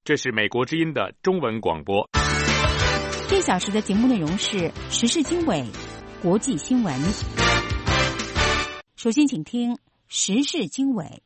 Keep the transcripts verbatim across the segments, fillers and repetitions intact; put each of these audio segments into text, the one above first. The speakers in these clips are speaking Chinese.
这是美国之音的中文广播。 这小时的节目内容是时事经纬、国际新闻。首先请听时事经纬。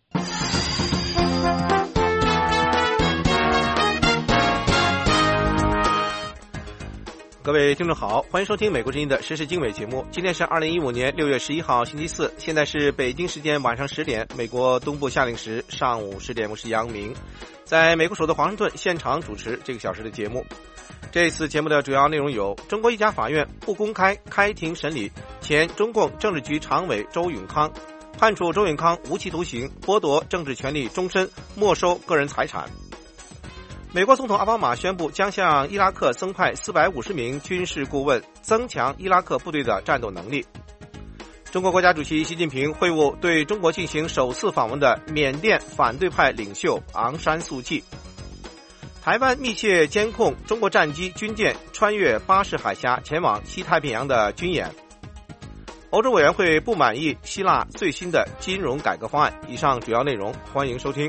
各位听众好，欢迎收听美国之音的时事经纬节目。今天是二零一五年六月十一号星期四，现在是北京时间晚上十点，美国东部夏令时上午十点，我是杨明，在美国首都华盛顿现场主持这个小时的节目。这次节目的主要内容有：中国一家法院不公开开庭审理前中共政治局常委周永康，判处周永康无期徒刑，剥夺政治权利终身，没收个人财产。美国总统奥巴马宣布将向伊拉克增派四百五十名军事顾问，增强伊拉克部队的战斗能力。中国国家主席习近平会晤对中国进行首次访问的缅甸反对派领袖昂山素季。台湾密切监控中国战机军舰穿越巴士海峡前往西太平洋的军演。欧洲委员会不满意希腊最新的金融改革方案。以上主要内容，欢迎收听。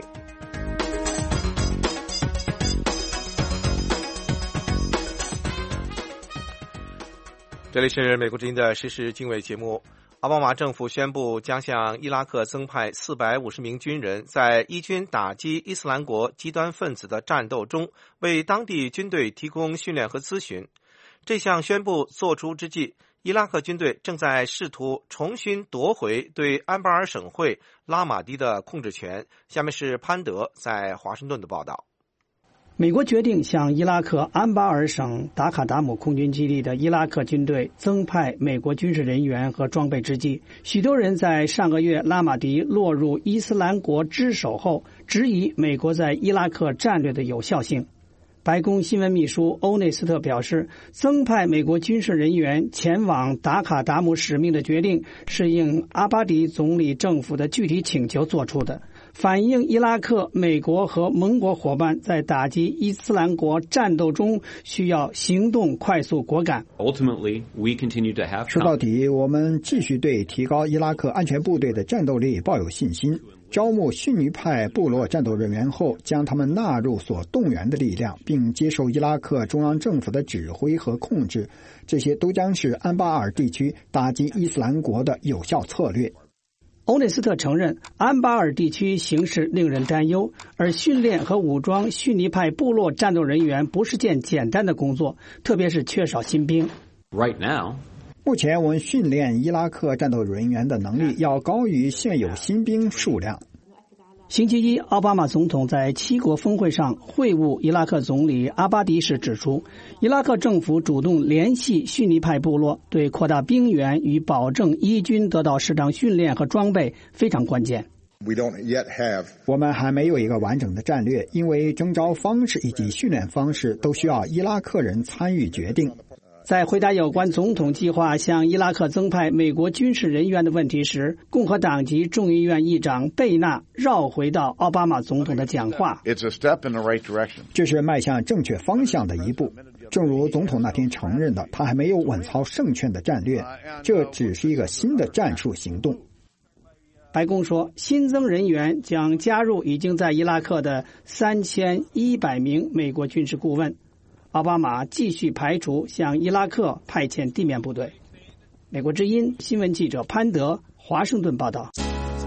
这里是美国之音的时事经纬节目。奥巴马政府宣布将向伊拉克增派四百五十名军人，在伊军打击伊斯兰国极端分子的战斗中，为当地军队提供训练和咨询。这项宣布作出之际，伊拉克军队正在试图重新夺回对安巴尔省会拉马迪的控制权。下面是潘德在华盛顿的报道。 美国决定向伊拉克安巴尔省达卡达姆空军基地的伊拉克军队增派美国军事人员和装备之际，许多人在上个月拉马迪落入伊斯兰国之手后，质疑美国在伊拉克战略的有效性。白宫新闻秘书欧内斯特表示，增派美国军事人员前往达卡达姆使命的决定是应阿巴迪总理政府的具体请求做出的，反映伊拉克、美国和盟国伙伴在打击伊斯兰国战斗中需要行动快速果敢。 Ultimately, we continue to have. 说到底，我们继续对提高伊拉克安全部队的战斗力抱有信心。招募逊尼派部落战斗人员后，将他们纳入所动员的力量，并接受伊拉克中央政府的指挥和控制，这些都将是安巴尔地区打击伊斯兰国的有效策略。 欧内斯特承认，安巴尔地区形势令人担忧，而训练和武装逊尼派部落战斗人员不是件简单的工作，特别是缺少新兵。 Right now, 目前我们训练伊拉克战斗人员的能力要高于现有新兵数量。 星期一，奥巴马总统在七国峰会上会晤伊拉克总理阿巴迪时指出，伊拉克政府主动联系逊尼派部落，对扩大兵源与保证伊军得到适当训练和装备非常关键。 We don't yet have. 我们还没有一个完整的战略，因为征召方式以及训练方式都需要伊拉克人参与决定。 在回答有关总统计划向伊拉克增派美国军事人员的问题时，共和党籍众议院议长贝纳绕回到奥巴马总统的讲话。 It's a step in the right direction. 这是迈向正确方向的一步。正如总统那天承认的，他还没有稳操胜券的战略，这只是一个新的战术行动。 白宫说，新增人员将加入已经在伊拉克的三千一百名美国军事顾问。奥巴马继续排除向伊拉克派遣地面部队。美国之音新闻记者潘德，华盛顿报道。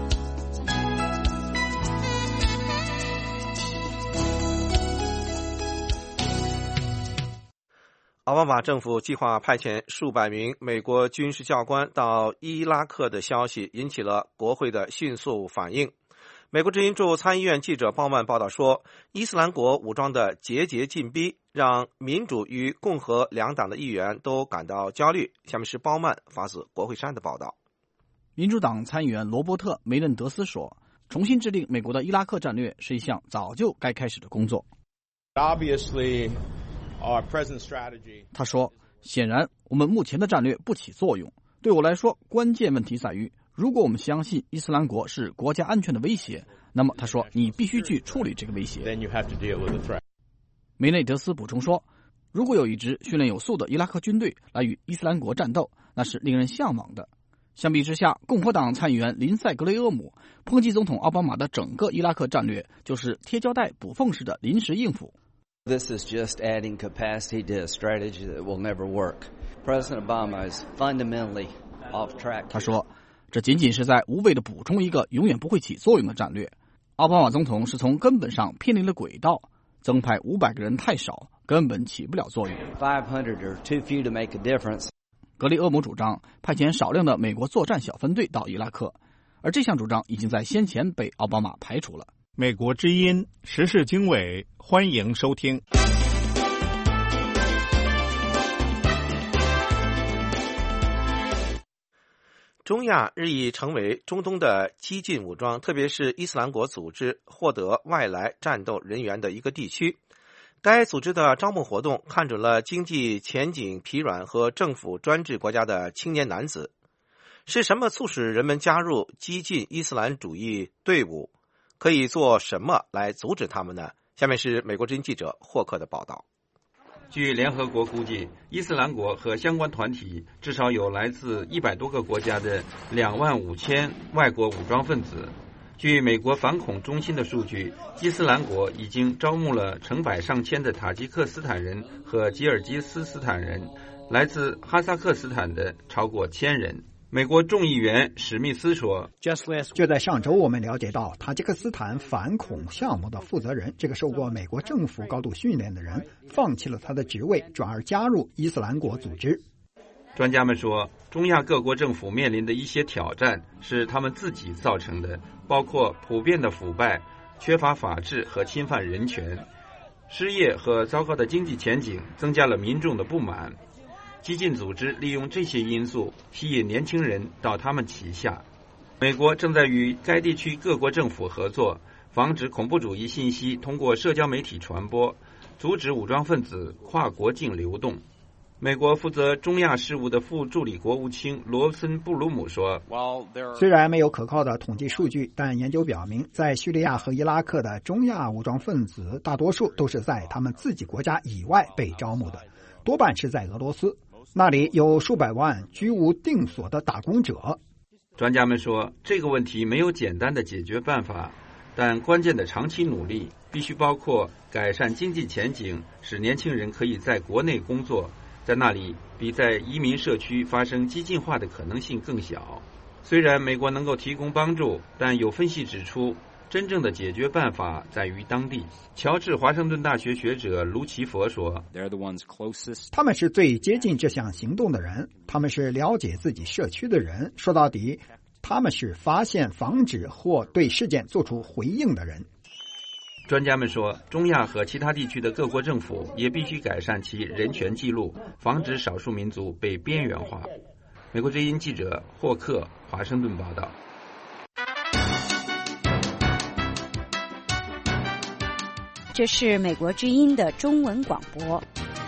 奥巴马政府计划派遣数百名美国军事教官到伊拉克的消息引起了国会的迅速反应。美国之音驻参议院记者鲍曼报道说，伊斯兰国武装的节节进逼让民主与共和两党的议员都感到焦虑。下面是鲍曼发自国会山的报道。 民主党参议员罗伯特·梅嫩德斯说，重新制定美国的伊拉克战略是一项早就该开始的工作。他说，显然我们目前的战略不起作用。对我来说，关键问题在于，如果我们相信伊斯兰国是国家安全的威胁，那么他说你必须去处理这个威胁。梅内德斯补充说，如果有一支训练有素的伊拉克军队来与伊斯兰国战斗，那是令人向往的。相比之下，共和党参议员林赛·格雷厄姆抨击总统奥巴马的整个伊拉克战略就是贴胶带补缝式的临时应付。 This is just adding capacity to a strategy that will never work. President Obama is fundamentally off track. 他说，这仅仅是在无谓的补充一个永远不会起作用的战略。奥巴马总统是从根本上偏离了轨道，增派五百个人太少，根本起不了作用。 five hundred are too few to make a difference. 格里厄姆主张派遣少量的美国作战小分队到伊拉克，而这项主张已经在先前被奥巴马排除了。 美国之音时事经纬，欢迎收听。 中亚日益成为中东的激进武装，特别是伊斯兰国组织获得外来战斗人员的一个地区。该组织的招募活动看准了经济前景疲软和政府专制国家的青年男子。是什么促使人们加入激进伊斯兰主义队伍？可以做什么来阻止他们呢？下面是美国之音记者霍克的报道。 据联合国估计，伊斯兰国和相关团体至少有来自一百多个国家的两万五千外国武装分子。据美国反恐中心的数据，伊斯兰国已经招募了成百上千的塔吉克斯坦人和吉尔吉斯斯坦人，来自哈萨克斯坦的超过千人。美国众议员史密斯说， 就在上周，我们了解到塔吉克斯坦反恐项目的负责人，这个受过美国政府高度训练的人，放弃了他的职位，转而加入伊斯兰国组织。 专家们说，中亚各国政府面临的一些挑战是他们自己造成的，包括普遍的腐败、缺乏法治和侵犯人权。失业和糟糕的经济前景增加了民众的不满。激进组织利用这些因素吸引年轻人到他们旗下。美国正在与该地区各国政府合作，防止恐怖主义信息通过社交媒体传播，阻止武装分子跨国境流动。美国负责中亚事务的副助理国务卿罗森布鲁姆说， 虽然没有可靠的统计数据，但研究表明，在叙利亚和伊拉克的中亚武装分子大多数都是在他们自己国家以外被招募的，多半是在俄罗斯，那里有数百万居无定所的打工者。 专家们说，这个问题没有简单的解决办法，但关键的长期努力必须包括改善经济前景，使年轻人可以在国内工作，在那里比在移民社区发生激进化的可能性更小。虽然美国能够提供帮助，但有分析指出，真正的解决办法在于当地。乔治华盛顿大学学者卢奇佛说， 他们是最接近这项行动的人，他们是了解自己社区的人，说到底，他们是发现、防止或对事件做出回应的人。 专家们说，中亚和其他地区的各国政府也必须改善其人权记录，防止少数民族被边缘化。美国之音记者霍克，华盛顿报道。 这是美国之音的中文广播。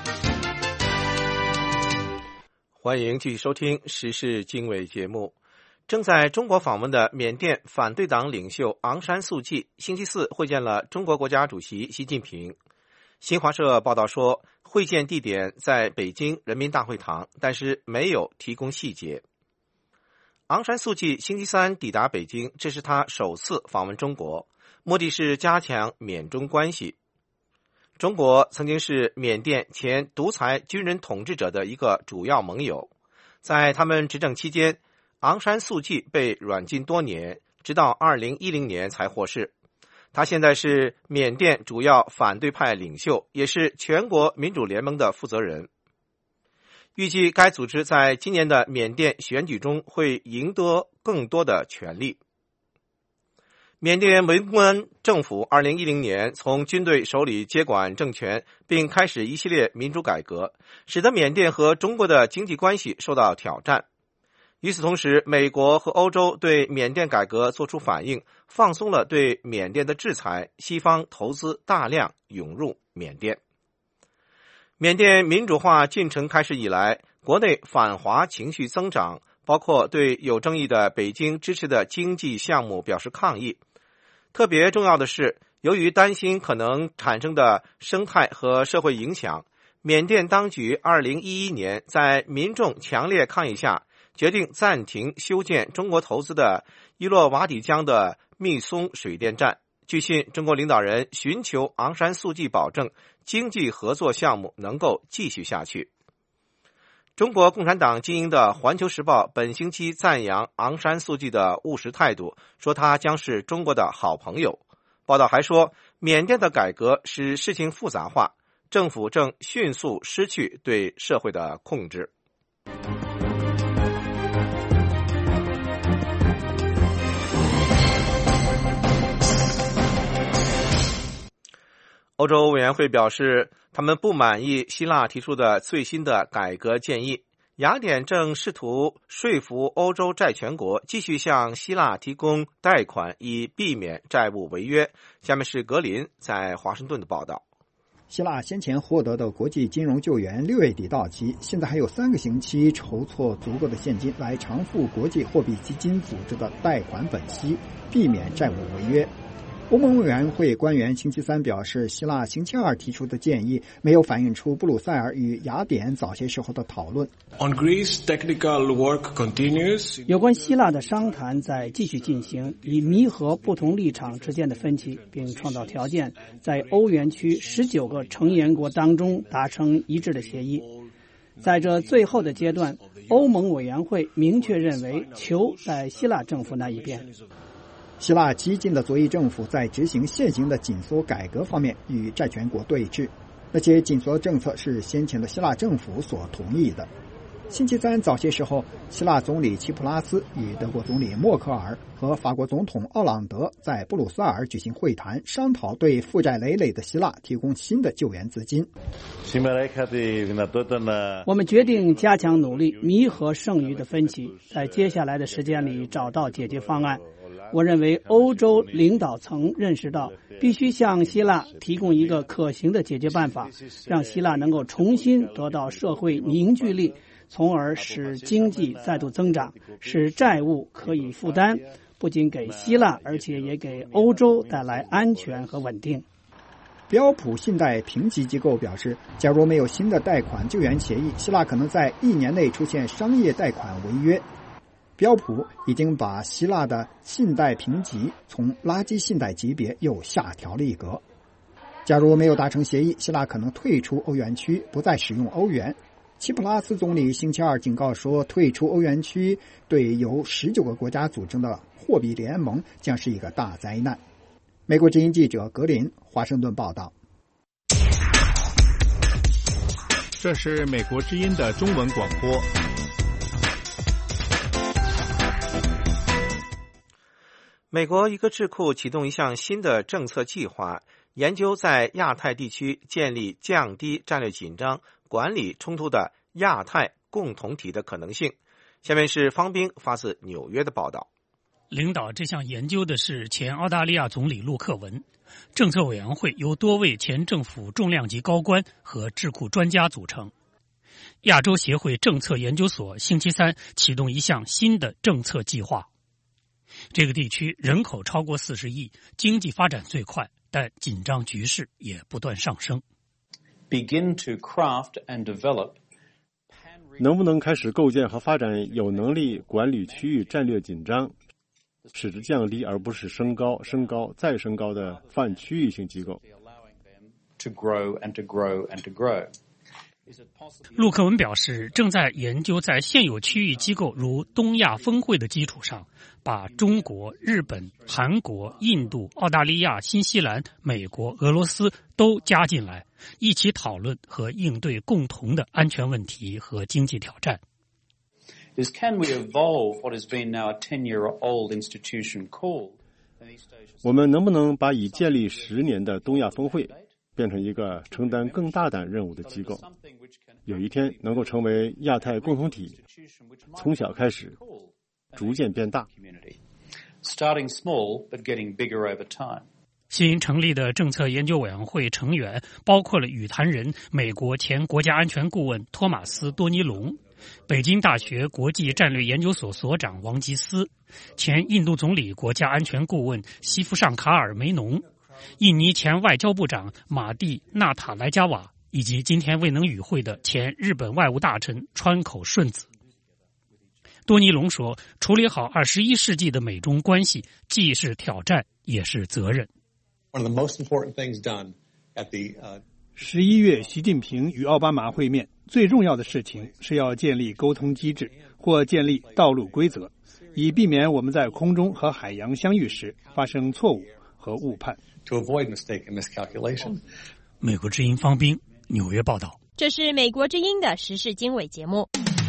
欢迎继续收听时事经纬节目。正在中国访问的缅甸反对党领袖昂山素季星期四会见了中国国家主席习近平。新华社报道说，会见地点在北京人民大会堂，但是没有提供细节。昂山素季星期三抵达北京，这是他首次访问中国，目的是加强缅中关系。中国曾经是缅甸前独裁军人统治者的一个主要盟友，在他们执政期间，昂山素季被软禁多年，直到二零一零年才获释。他现在是缅甸主要反对派领袖，也是全国民主联盟的负责人。预计该组织在今年的缅甸选举中会赢得更多的权利。缅甸文官政府二零一零年从军队手里接管政权，并开始一系列民主改革，使得缅甸和中国的经济关系受到挑战。与此同时，美国和欧洲对缅甸改革作出反应，放松了对缅甸的制裁，西方投资大量涌入缅甸。缅甸民主化进程开始以来，国内反华情绪增长，包括对有争议的北京支持的经济项目表示抗议。特别重要的是，由于担心可能产生的生态和社会影响，缅甸当局二零一一年在民众强烈抗议下，决定暂停修建中国投资的伊洛瓦底江的密松水电站。 据信，中国领导人寻求昂山素季保证经济合作项目能够继续下去。中国共产党经营的《环球时报》本星期赞扬昂山素季的务实态度，说他将是中国的好朋友。报道还说，缅甸的改革使事情复杂化，政府正迅速失去对社会的控制。欧洲委员会表示，他们不满意希腊提出的最新的改革建议。雅典正试图说服欧洲债权国继续向希腊提供贷款，以避免债务违约。下面是格林在华盛顿的报道。 希腊先前获得的国际金融救援六月底到期，现在还有三个星期筹措足够的现金来偿付国际货币基金组织的贷款本息，避免债务违约。欧盟委员会官员星期三表示，希腊星期二提出的建议没有反映出布鲁塞尔与雅典早些时候的讨论。 On Greece, technical work continues. 有关希腊的商谈在继续进行，以弥合不同立场之间的分歧，并创造条件，在欧元区十九个成员国当中达成一致的协议。在这最后的阶段，欧盟委员会明确认为球在希腊政府那一边。 希腊激进的左翼政府在执行现行的紧缩改革方面与债权国对峙，那些紧缩政策是先前的希腊政府所同意的。星期三早些时候，希腊总理齐普拉斯与德国总理默克尔和法国总统奥朗德在布鲁塞尔举行会谈，商讨对负债累累的希腊提供新的救援资金。 我们决定加强努力，弥合剩余的分歧，在接下来的时间里找到解决方案。我认为欧洲领导层认识到，必须向希腊提供一个可行的解决办法，让希腊能够重新得到社会凝聚力，从而使经济再度增长，使债务可以负担，不仅给希腊，而且也给欧洲带来安全和稳定。 标普信贷评级机构表示，假如没有新的贷款救援协议，希腊可能在一年内出现商业贷款违约。标普已经把希腊的信贷评级从垃圾信贷级别又下调了一格。假如没有达成协议，希腊可能退出欧元区，不再使用欧元。齐普拉斯总理星期二警告说，退出欧元区对由十九个国家组成的货币联盟将是一个大灾难。美国之音记者格林，华盛顿报道。 这是美国之音的中文广播。 美国一个智库启动一项新的政策计划，研究在亚太地区建立降低战略紧张、管理冲突的亚太共同体的可能性。下面是方斌发自纽约的报道。 领导这项研究的是前澳大利亚总理陆克文。政策委员会由多位前政府重量级高官和智库专家组成。亚洲协会政策研究所星期三启动一项新的政策计划。这个地区人口超过四十亿，经济发展最快，但紧张局势也不断上升。 Begin to craft and develop. 能不能开始构建和发展有能力管理区域战略紧张，使之降低而不是升高、升高再升高的泛区域性机构？ To grow and to grow and to grow. 陆克文表示，正在研究在现有区域机构如东亚峰会的基础上，把中国、日本、韩国、印度、澳大利亚、新西兰、美国、俄罗斯都加进来，一起讨论和应对共同的安全问题和经济挑战。 Is can we evolve what has been now a ten-year-old institution called? 我们能不能把已建立十年的东亚峰会变成一个承担更大胆任务的机构，有一天能够成为亚太共同体，从小开始，逐渐变大。 Starting small, but getting bigger over time. 新成立的政策研究委员会成员包括了语坛人美国前国家安全顾问托马斯·多尼龙，北京大学国际战略研究所所长王吉斯，前印度总理国家安全顾问西夫尚卡尔·梅农，印尼前外交部长马蒂纳塔莱加瓦，以及今天未能与会的前日本外务大臣川口顺子。多尼龙说，处理好二十一世纪的美中关系既是挑战也是责任。 十一月，习近平与奥巴马会面，最重要的事情是要建立沟通机制或建立道路规则，以避免我们在空中和海洋相遇时发生错误和误判。 美国之音方斌纽约报道。 这是美国之音的时事经纬节目。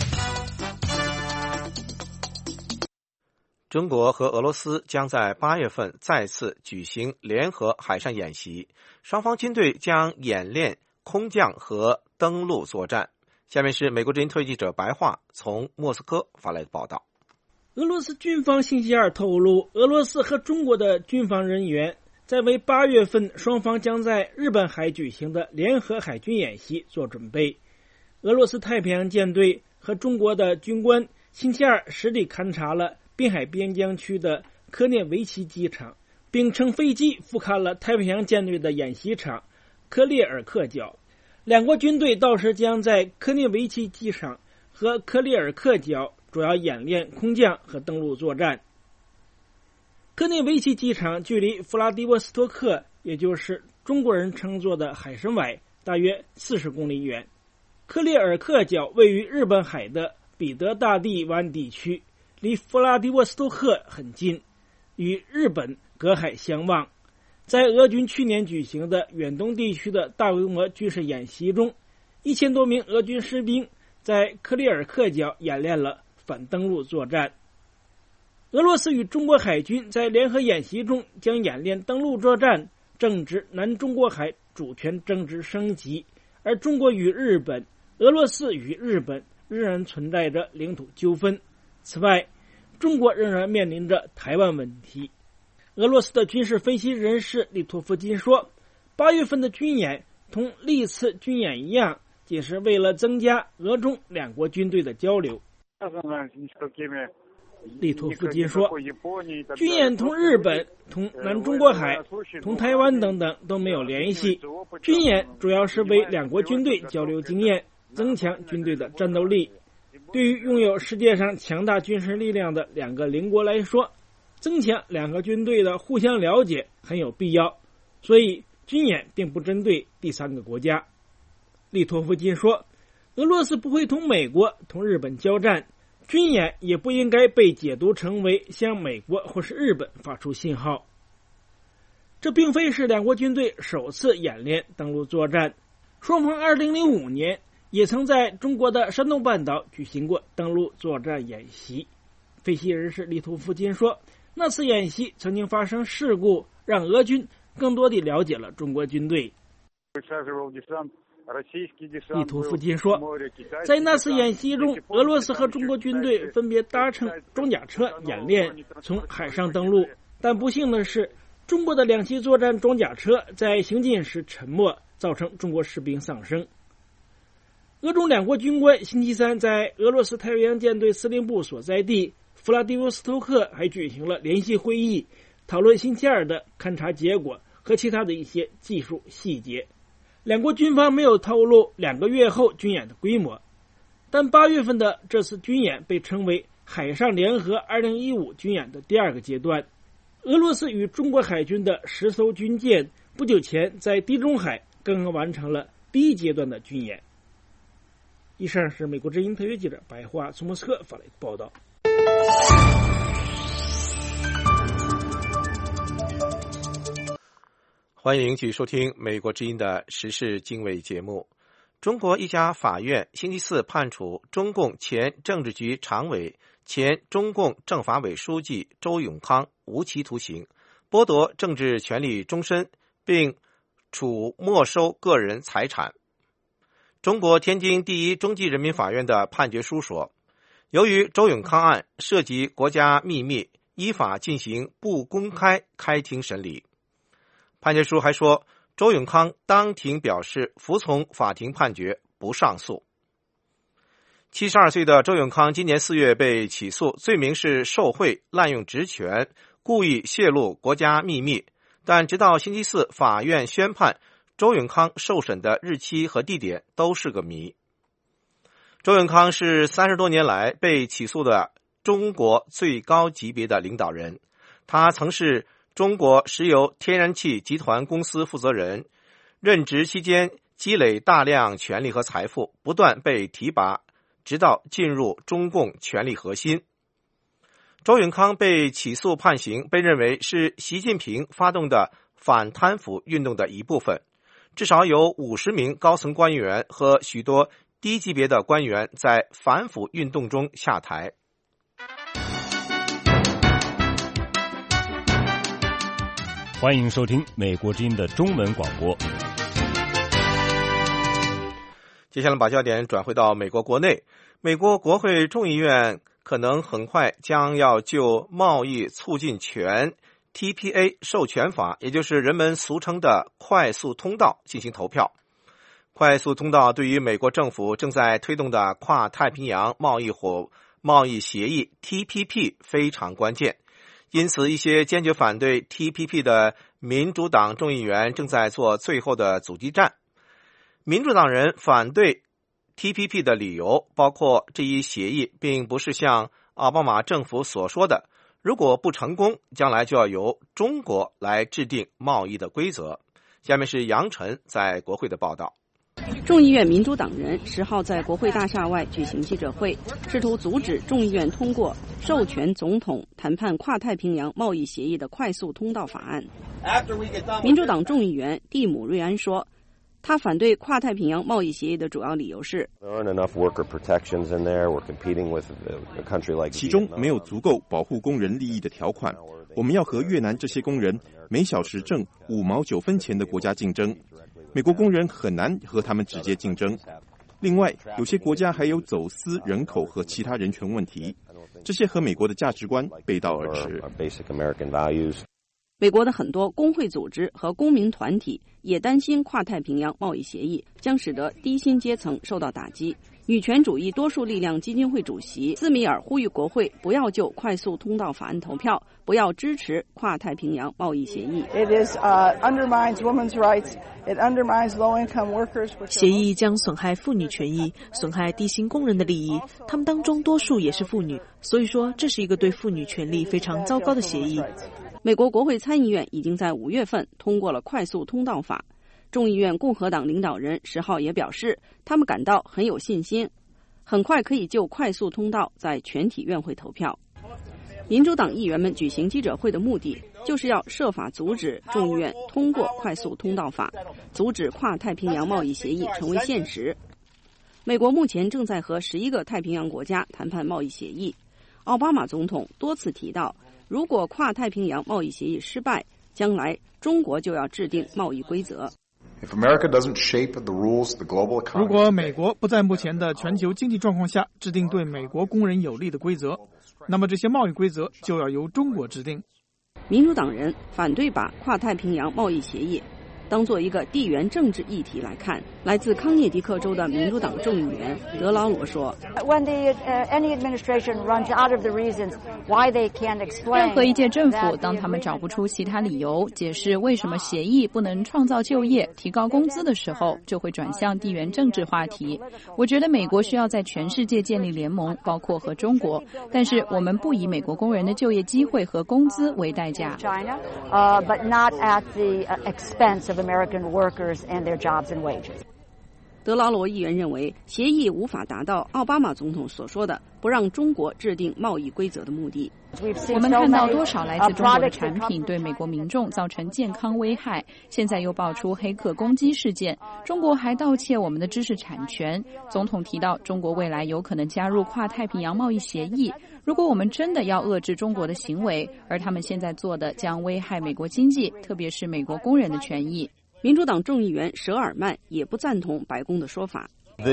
中国和俄罗斯将在八月份再次举行联合海上演习，双方军队将演练空降和登陆作战。下面是美国之音特约记者白桦从莫斯科发来的报道。 俄罗斯军方星期二透露，俄罗斯和中国的军方人员在为八月份双方将在日本海举行的联合海军演习做准备。俄罗斯太平洋舰队和中国的军官星期二实地勘察了滨海边疆区的科涅维奇机场，并乘飞机俯瞰了太平洋舰队的演习场科列尔克角。两国军队到时将在科涅维奇机场和科列尔克角主要演练空降和登陆作战。科涅维奇机场距离弗拉迪沃斯托克，也就是中国人称作的海参崴，大约四十公里远。科列尔克角位于日本海的彼得大帝湾地区，离弗拉迪沃斯托克很近，与日本隔海相望。在俄军去年举行的远东地区的大规模军事演习中，一千多名俄军士兵在科列尔克角演练了反登陆作战。俄罗斯与中国海军在联合演习中将演练登陆作战，正值南中国海主权争执升级，而中国与日本、俄罗斯与日本仍然存在着领土纠纷。此外，中国仍然面临着台湾问题。俄罗斯的军事分析人士利托夫金说，八月份的军演同历次军演一样，仅是为了增加俄中两国军队的交流。利托夫金说，军演同日本、同南中国海、同台湾等等都没有联系，军演主要是为两国军队交流经验，增强军队的战斗力。对于拥有世界上强大军事力量的两个邻国来说，增强两个军队的互相了解很有必要，所以军演并不针对第三个国家。利托夫金说，俄罗斯不会同美国、同日本交战，军演也不应该被解读成为向美国或是日本发出信号。这并非是两国军队首次演练登陆作战，双方二零零五年也曾在中国的山东半岛举行过登陆作战演习。分析人士利托夫金说，那次演习曾经发生事故，让俄军更多地了解了中国军队。利托夫金说，在那次演习中，俄罗斯和中国军队分别搭乘装甲车演练从海上登陆，但不幸的是，中国的两栖作战装甲车在行进时沉没，造成中国士兵丧生。俄中两国军官星期三在俄罗斯太平洋舰队司令部所在地弗拉迪沃斯托克还举行了联席会议，讨论星期二的勘察结果和其他的一些技术细节。两国军方没有透露两个月后军演的规模，但八月份的这次军演被称为海上联合二零一五军演的第二个阶段。俄罗斯与中国海军的十艘军舰不久前在地中海刚刚完成了第一阶段的军演。以上是美国之音特约记者白桦从莫斯科发来的报道。 欢迎继续收听美国之音的时事经纬节目。中国一家法院星期四判处中共前政治局常委、前中共政法委书记周永康无期徒刑，剥夺政治权利终身，并处没收个人财产。中国天津第一中级人民法院的判决书说，由于周永康案涉及国家秘密，依法进行不公开开庭审理。判决书还说，周永康当庭表示服从法庭判决，不上诉。七十二岁的周永康今年四月被起诉，罪名是受贿、滥用职权、故意泄露国家秘密，但直到星期四法院宣判，周永康受审的日期和地点都是个谜。周永康是三十多年来被起诉的中国最高级别的领导人，他曾是中国石油天然气集团公司负责人，任职期间积累大量权力和财富，不断被提拔，直到进入中共权力核心。周永康被起诉判刑，被认为是习近平发动的反贪腐运动的一部分，至少有五十名高层官员和许多低级别的官员在反腐运动中下台。 欢迎收听美国之音的中文广播。 接下来把焦点转回到美国国内，美国国会众议院可能很快将要就贸易促进权 T P A 授权法，也就是人们俗称的快速通道进行投票。快速通道对于美国政府正在推动的跨太平洋贸易伙贸易协议 T P P 非常关键，因此一些坚决反对 T P P 的民主党众议员正在做最后的阻击战。民主党人反对 T P P 的理由包括这一协议并不是像奥巴马政府所说的，如果不成功，将来就要由中国来制定贸易的规则。下面是杨晨在国会的报道。 众议院民主党人十号在国会大厦外举行记者会，试图阻止众议院通过授权总统谈判跨太平洋贸易协议的快速通道法案。民主党众议员蒂姆·瑞安说，他反对跨太平洋贸易协议的主要理由是， 其中没有足够保护工人利益的条款。我们要和越南这些工人每小时挣五毛九分钱的国家竞争，美国工人很难和他们直接竞争。另外，有些国家还有走私人口和其他人权问题，这些和美国的价值观背道而驰。 美国的很多工会组织和公民团体也担心跨太平洋贸易协议将使得低薪阶层受到打击。女权主义多数力量基金会主席斯米尔呼吁国会不要就快速通道法案投票，不要支持跨太平洋贸易协议。 It is, uh, undermines women's rights. It undermines low-income workers. 协议将损害妇女权益，损害低薪工人的利益，他们当中多数也是妇女，所以说这是一个对妇女权利非常糟糕的协议。 美国国会参议院已经在五月份通过了快速通道法。众议院共和党领导人十号也表示，他们感到很有信心，很快可以就快速通道在全体院会投票。民主党议员们举行记者会的目的，就是要设法阻止众议院通过快速通道法，阻止跨太平洋贸易协议成为现实。美国目前正在和十一个太平洋国家谈判贸易协议。奥巴马总统多次提到，如果跨太平洋贸易协议失败，将来中国就要制定贸易规则。 如果美国不在目前的全球经济状况下制定对美国工人有利的规则，那么这些贸易规则就要由中国制定。 民主党人反对把跨太平洋贸易协议当做一个地缘政治议题来看。来自康涅狄克州的民主党众议员德劳罗说， 任何一届政府当他们找不出其他理由解释为什么协议不能创造就业、提高工资的时候，就会转向地缘政治话题。我觉得美国需要在全世界建立联盟，包括和中国，但是我们不以美国工人的就业机会和工资为代价。 China, uh, but not at the expense of American workers and their jobs and wages. 德劳罗议员认为，协议无法达到奥巴马总统所说的不让中国制定贸易规则的目的。 我们看到多少来自中国的产品对美国民众造成健康危害，现在又爆出黑客攻击事件，中国还盗窃我们的知识产权。总统提到，中国未来有可能加入跨太平洋贸易协议。如果我们真的要遏制中国的行为，而他们现在做的将危害美国经济，特别是美国工人的权益。 民主党众议员舍尔曼也不赞同白宫的说法。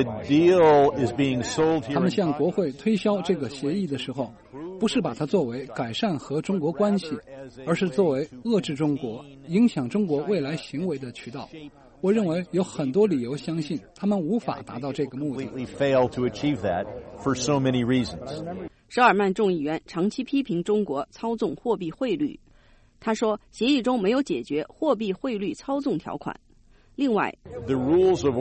他们向国会推销这个协议的时候，不是把它作为改善和中国关系，而是作为遏制中国、影响中国未来行为的渠道。我认为有很多理由相信他们无法达到这个目的。 舍尔曼众议员长期批评中国操纵货币汇率。他说，协议中没有解决货币汇率操纵条款。另外，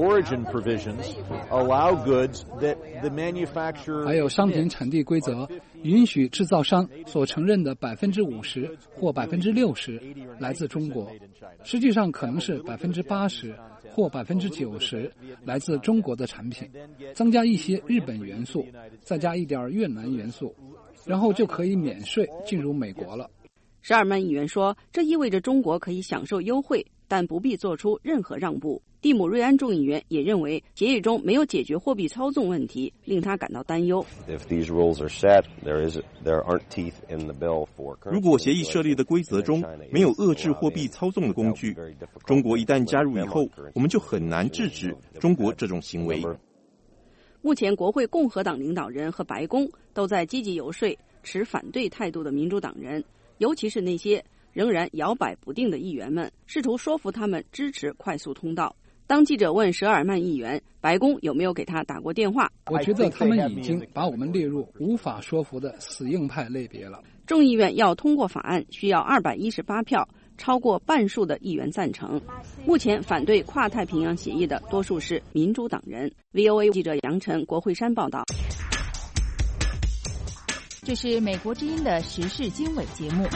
还有商品产地规则允许制造商所承认的百分之五十或百分之六十来自中国，实际上可能是百分之八十或百分之九十来自中国的产品，增加一些日本元素，再加一点越南元素，然后就可以免税进入美国了。 舍尔曼议员说，这意味着中国可以享受优惠，但不必做出任何让步。蒂姆·瑞安众议员也认为，协议中没有解决货币操纵问题，令他感到担忧。 如果协议设立的规则中没有遏制货币操纵的工具，中国一旦加入以后，我们就很难制止中国这种行为。 目前，国会共和党领导人和白宫都在积极游说持反对态度的民主党人，尤其是那些仍然摇摆不定的议员们，试图说服他们支持快速通道。当记者问舍尔曼议员白宫有没有给他打过电话， 我觉得他们已经把我们列入无法说服的死硬派类别了。 众议院要通过法案需要二百一十八票，超过半数的议员赞成。目前反对跨太平洋协议的多数是民主党人。 V O A 记者杨晨、国会山报道。 这是美国之音的时事经纬节目。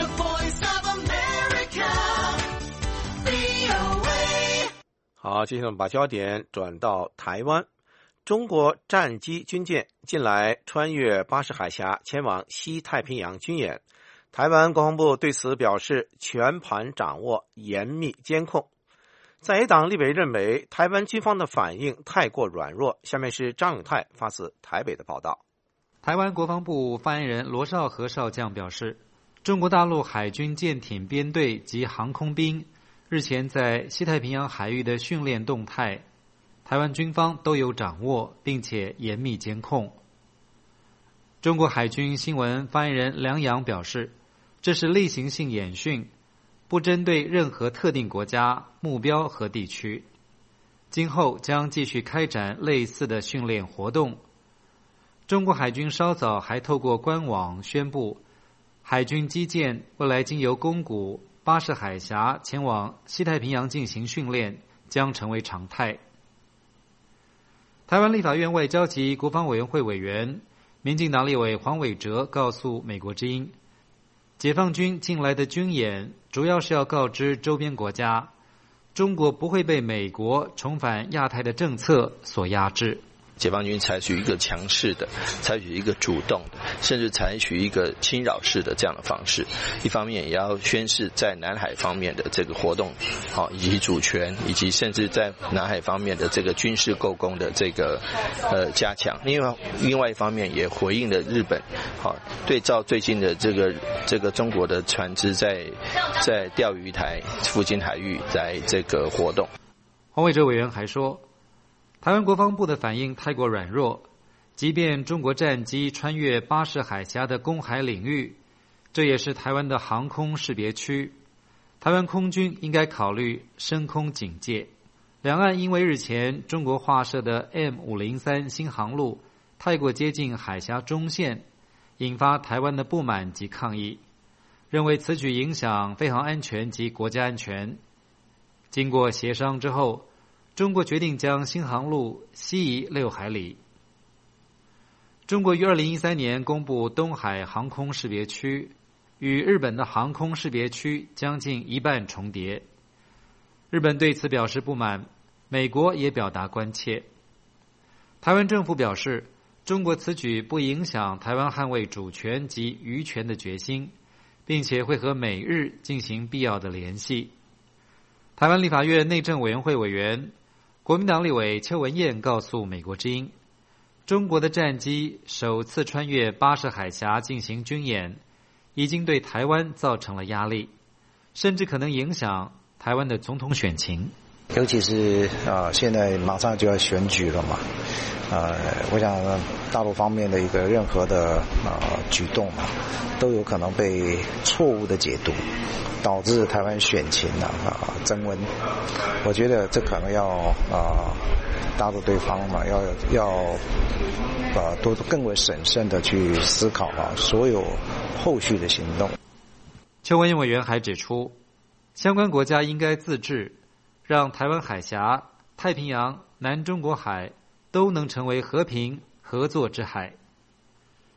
好，接下来我们把焦点转到台湾。中国战机军舰近来穿越巴士海峡前往西太平洋军演，台湾国防部对此表示全盘掌握，严密监控。在野党立委认为台湾军方的反应太过软弱。下面是张永泰发自台北的报道。 台湾国防部发言人罗绍和少将表示，中国大陆海军舰艇编队及航空兵日前在西太平洋海域的训练动态，台湾军方都有掌握，并且严密监控。中国海军新闻发言人梁阳表示，这是例行性演训，不针对任何特定国家、目标和地区。今后将继续开展类似的训练活动。中国海军稍早还透过官网宣布，海军基舰未来经由宫古、巴士海峡前往西太平洋进行训练，将成为常态。台湾立法院外交及国防委员会委员、民进党立委黄伟哲告诉美国之音，解放军近来的军演主要是要告知周边国家，中国不会被美国重返亚太的政策所压制。 解放军采取一个强势的，采取一个主动的，甚至采取一个侵扰式的这样的方式。一方面也要宣示在南海方面的这个活动，好，以及主权，以及甚至在南海方面的这个军事构攻的这个呃加强。另外，另外一方面也回应了日本，好，对照最近的这个这个中国的船只在在钓鱼台附近海域在这个活动。 黄伟哲委员还说，台湾国防部的反应太过软弱，即便中国战机穿越巴士海峡的公海领域，这也是台湾的航空识别区，台湾空军应该考虑升空警戒。两岸因为日前中国划设的 M 五零三 新航路太过接近海峡中线，引发台湾的不满及抗议，认为此举影响飞航安全及国家安全。经过协商之后，中国决定将新航路西移六海里。中国于二零一三年公布东海航空识别区，与日本的航空识别区将近一半重叠。日本对此表示不满，美国也表达关切。台湾政府表示，中国此举不影响台湾捍卫主权及渔权的决心，并且会和美日进行必要的联系。台湾立法院内政委员会委员、国民党立委邱文燕告诉美国之音，中国的战机首次穿越巴士海峡进行军演，已经对台湾造成了压力，甚至可能影响台湾的总统选情。 尤其是啊、呃，现在马上就要选举了嘛，呃，我想大陆方面的一个任何的呃举动嘛，都有可能被错误的解读，导致台湾选情啊啊、呃、增温。我觉得这可能要啊、呃，大陆对方嘛，要要呃多更为审慎的去思考啊所有后续的行动。 邱文燕委员还指出，相关国家应该自治，让台湾海峡、太平洋、南中国海都能成为和平合作之海。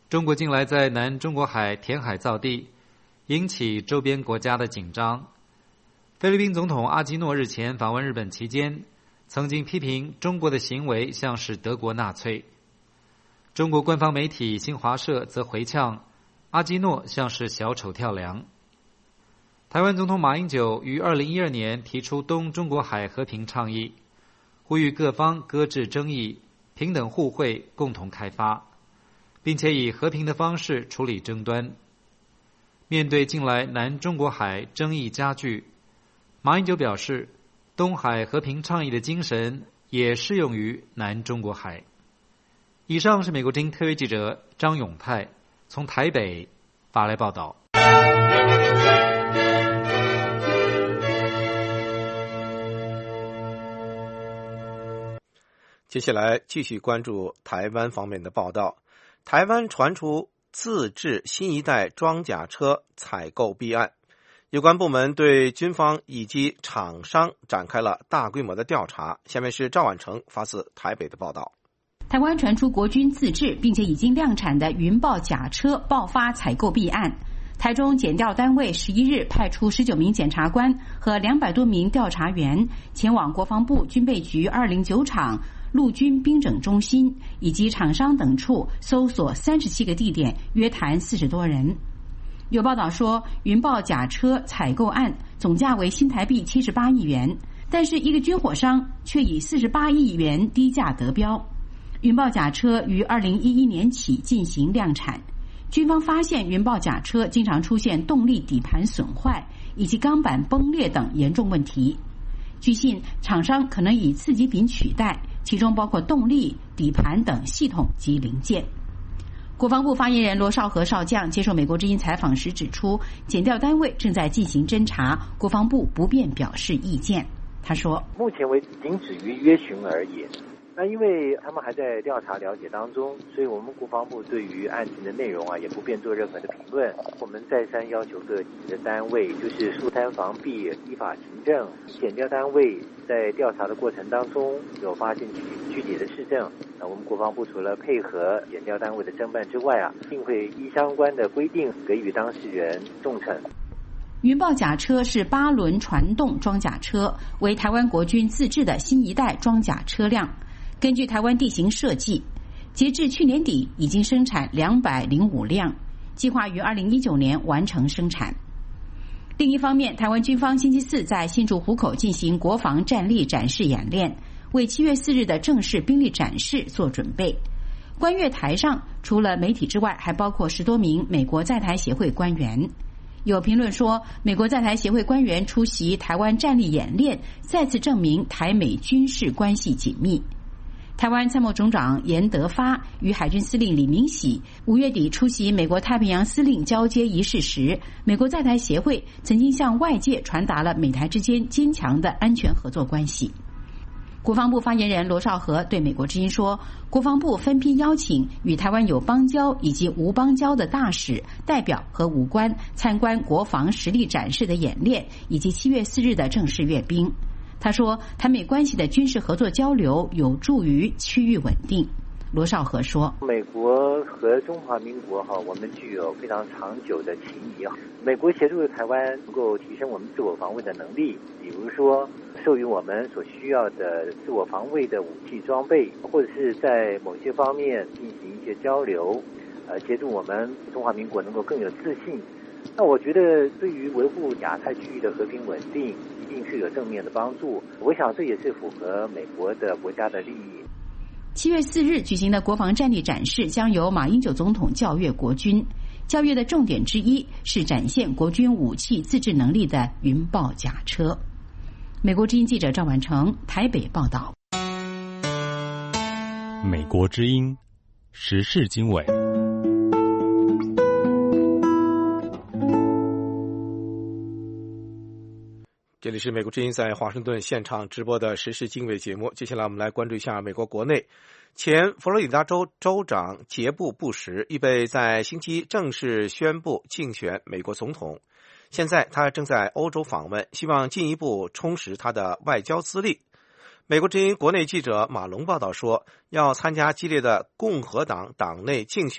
中国近来在南中国海填海造地，引起周边国家的紧张。菲律宾总统阿基诺日前访问日本期间，曾经批评中国的行为像是德国纳粹。中国官方媒体新华社则回呛阿基诺像是小丑跳梁。台湾总统马英九于二零一二年提出东中国海和平倡议，呼吁各方搁置争议，平等互惠，共同开发，并且以和平的方式处理争端。面对近来南中国海争议加剧，马英九表示，东海和平倡议的精神也适用于南中国海。以上是美国之音特约记者张永泰从台北发来报道。 接下来继续关注台湾方面的报道。台湾传出自制新一代装甲车采购弊案，有关部门对军方以及厂商展开了大规模的调查。下面是赵婉成发自台北的报道。 台湾传出国军自制并且已经量产的云豹甲车爆发采购弊案。台中检调单位十一日派出十九名检察官和两百多名调查员前往国防部军备局二零九厂、陆军兵整中心以及厂商等处搜索三十七个地点，约谈四十多人。有报道说，云豹甲车采购案总价为新台币七十八亿元，但是一个军火商却以四十八亿元低价得标。云豹甲车于二零一一年起进行量产，军方发现云豹甲车经常出现动力底盘损坏以及钢板崩裂等严重问题。据信，厂商可能以次级品取代，其中包括动力、底盘等系统及零件。国防部发言人罗绍和少将接受美国之音采访时指出，检调单位正在进行侦查，国防部不便表示意见。他说， 目前为止仅止于约询而已。那因为他们还在调查了解当中，所以我们国防部对于案情的内容啊，也不便做任何的评论。我们再三要求各级的单位，就是疏贪防弊、依法行政。检调单位在调查的过程当中，有发现具体的事证，那我们国防部除了配合检调单位的侦办之外啊，定会依相关的规定给予当事人重惩。 云豹甲车是八轮传动装甲车，为台湾国军自制的新一代装甲车辆。根据台湾地形设计，截至去年底已经生产两百零五辆，计划于二零一九年完成生产。另一方面，台湾军方星期四在新竹湖口进行国防战力展示演练，为七月四日的正式兵力展示做准备。观阅台上除了媒体之外，还包括十多名美国在台协会官员。有评论说，美国在台协会官员出席台湾战力演练，再次证明台美军事关系紧密。台湾参谋总长严德发与海军司令李明喜五月底出席美国太平洋司令交接仪式时，美国在台协会曾经向外界传达了美台之间坚强的安全合作关系。国防部发言人罗绍和对美国之音说，国防部分批邀请与台湾有邦交以及无邦交的大使、代表和武官参观国防实力展示的演练，以及七月四日的正式阅兵。他说，台美关系的军事合作交流有助于区域稳定。罗绍和说， 美国和中华民国哈，我们具有非常长久的情谊啊。美国协助台湾能够提升我们自我防卫的能力，比如说授予我们所需要的自我防卫的武器装备，或者是在某些方面进行一些交流，呃，协助我们中华民国能够更有自信。那我觉得对于维护亚太区域的和平稳定一定是有正面的帮助，我想这也是符合美国的国家的利益。 七月四日举行的国防战力展示将由马英九总统校阅国军，校阅的重点之一是展现国军武器自制能力的云豹甲车。美国之音记者赵婉成台北报道。 美国之音时事经纬。 这里是美国之音在华盛顿现场直播的时事经纬节目。接下来我们来关注一下美国国内。前佛罗里达州州长杰布·布什预备在星期正式宣布竞选美国总统，现在他正在欧洲访问，希望进一步充实他的外交资历。美国之音国内记者马龙报道说，要参加激烈的共和党党内竞选，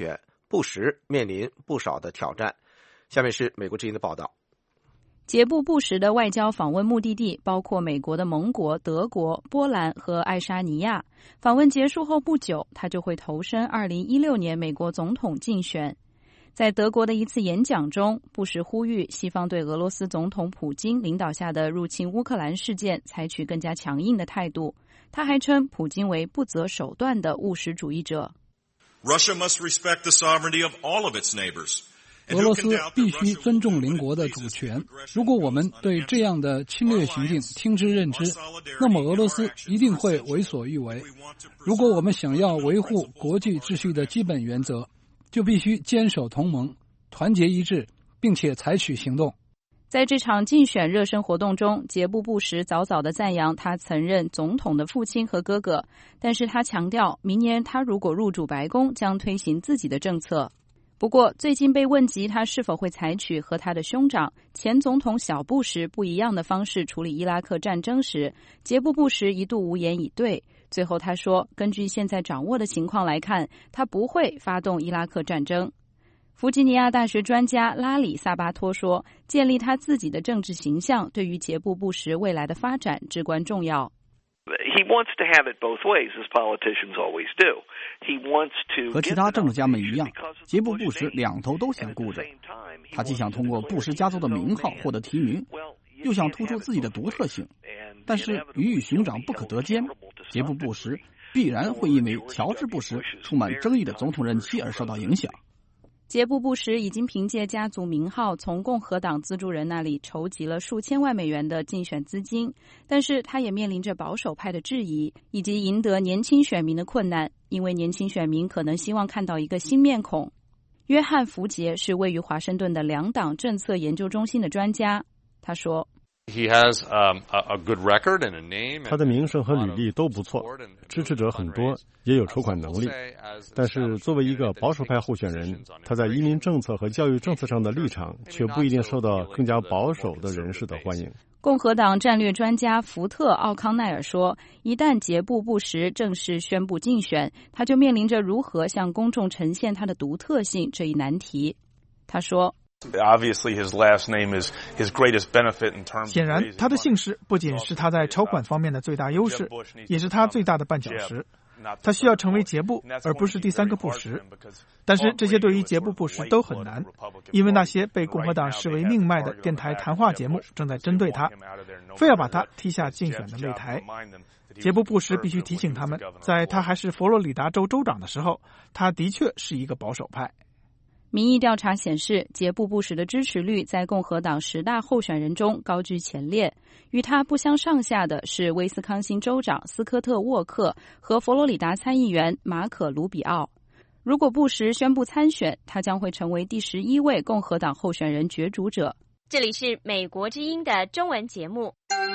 布什面临不少的挑战。下面是美国之音的报道。 杰布·布什的外交访问目的地包括美国的盟国德国、波兰和爱沙尼亚。访问结束后不久，他就会投身二零一六年美国总统竞选。在德国的一次演讲中，布什呼吁西方对俄罗斯总统普京领导下的入侵乌克兰事件采取更加强硬的态度。他还称普京为不择手段的务实主义者。 Russia must respect the sovereignty of all of its neighbors. 俄罗斯必须尊重邻国的主权。如果我们对这样的侵略行径听之任之，那么俄罗斯一定会为所欲为。如果我们想要维护国际秩序的基本原则，就必须坚守同盟，团结一致，并且采取行动。 在这场竞选热身活动中，杰布·布什早早地赞扬他曾任总统的父亲和哥哥，但是他强调，明年他如果入主白宫，将推行自己的政策。不过，最近被问及他是否会采取和他的兄长前总统小布什不一样的方式处理伊拉克战争时，杰布·布什一度无言以对。最后他说，根据现在掌握的情况来看，他不会发动伊拉克战争。弗吉尼亚大学专家拉里·萨巴托说，建立他自己的政治形象对于杰布·布什未来的发展至关重要。 He wants to have it both ways, as politicians always do. He wants to 和其他政治家们一样，杰布·布什两头都想顾着。他既想通过布什家族的名号获得提名，又想突出自己的独特性。但是鱼与熊掌不可得兼，杰布·布什必然会因为乔治·布什充满争议的总统任期而受到影响。 杰布·布什已经凭借家族名号从共和党资助人那里筹集了数千万美元的竞选资金，但是他也面临着保守派的质疑，以及赢得年轻选民的困难，因为年轻选民可能希望看到一个新面孔。约翰·福杰是位于华盛顿的两党政策研究中心的专家，他说 He has um, a good record and a name. 他的名声和履历都不错，支持者很多，也有筹款能力。但是作为一个保守派候选人，他在移民政策和教育政策上的立场却不一定受到更加保守的人士的欢迎。 共和党战略专家福特·奥康奈尔说，一旦杰布·布什正式宣布竞选，他就面临着如何向公众呈现他的独特性这一难题。他说 Obviously, his last name is his greatest benefit in terms. 显然，他的姓氏不仅是他在筹款方面的最大优势，也是他最大的绊脚石。他需要成为杰布，而不是第三个布什。但是这些对于杰布·布什都很难，因为那些被共和党视为命脉的电台谈话节目正在针对他，非要把他踢下竞选的擂台。杰布·布什必须提醒他们，在他还是佛罗里达州州长的时候，他的确是一个保守派。 民意调查显示，杰布·布什的支持率在共和党十大候选人中高居前列，与他不相上下的是威斯康星州长斯科特·沃克和佛罗里达参议员马可·卢比奥。如果布什宣布参选，他将会成为第十一位共和党候选人角逐者。 这里是美国之音的中文节目。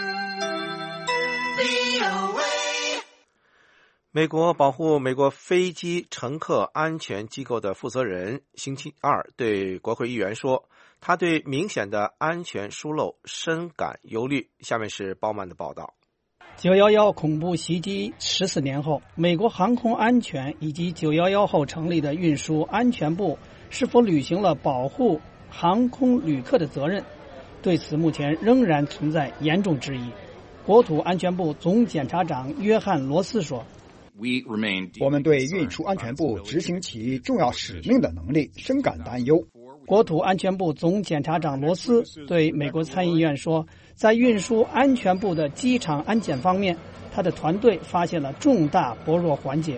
美国保护美国飞机乘客安全机构的负责人星期二对国会议员说，他对明显的安全疏漏深感忧虑。下面是鲍曼的报道。 九一一恐怖袭击十四年后，美国航空安全以及九一一后成立的运输安全部是否履行了保护航空旅客的责任，对此目前仍然存在严重质疑。国土安全部总检察长约翰·罗斯说， 我们对运输安全部执行其重要使命的能力深感担忧。 国土安全部总检察长罗斯对美国参议院说，在运输安全部的机场安检方面，他的团队发现了重大薄弱环节。